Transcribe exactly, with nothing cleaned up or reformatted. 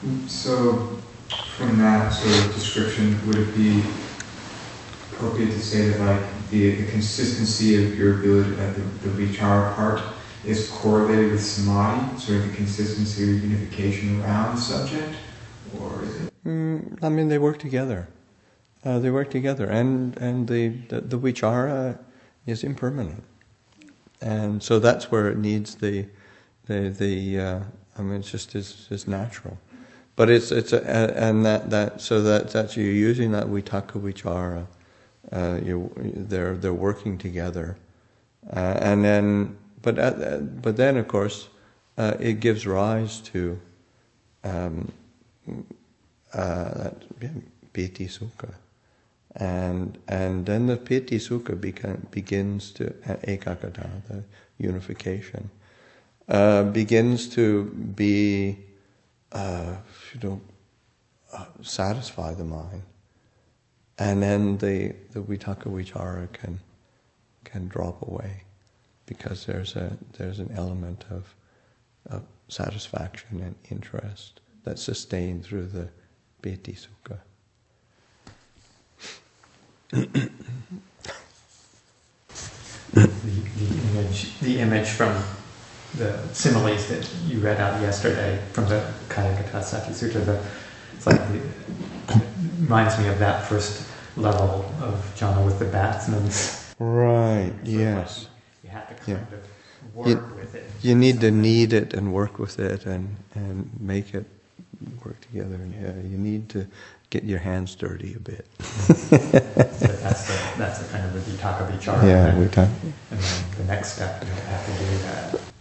So, from that sort of description, would it be appropriate to say that, like, the, the consistency of your ability, uh, the, the vichara part, is correlated with samadhi, sort of the consistency or unification around the subject, or is it? Mm, I mean, they work together. Uh, they work together, and and the, the the vichara is impermanent, and so that's where it needs the the the. Uh, I mean, it's just it's, it's natural, but it's it's a, and that that so that that's you're using that vitaka vichara. Uh, you they're they're working together, uh, and then but uh, but then of course uh, it gives rise to um, uh, that piti sukha. And and then the piti sukha beca- begins to uh, ekaggata, the unification, uh, begins to be, uh, you know, uh, satisfy the mind, and then the the vitaka vichara can can drop away, because there's a there's an element of of satisfaction and interest that's sustained through the piti sukha. the, the image, the image from the similes that you read out yesterday from the Kayagata Sati Sutra, the, it's like the, it reminds me of that first level of jhana with the batsman's. Right. So yes. like you have to kind Yeah. of work You, with it. you need to knead it and work with it and, and make it work together. And yeah, you need to get your hands dirty a bit. So that's the that's the kind of the vitaka vichara. Yeah, and, we talk. and then the next step, you have to do that.